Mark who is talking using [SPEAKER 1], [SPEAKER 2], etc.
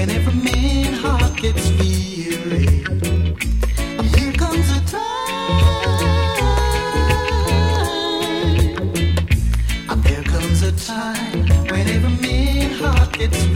[SPEAKER 1] when every man heart gets weary. And there comes a time, and there comes a time when every man heart gets weary.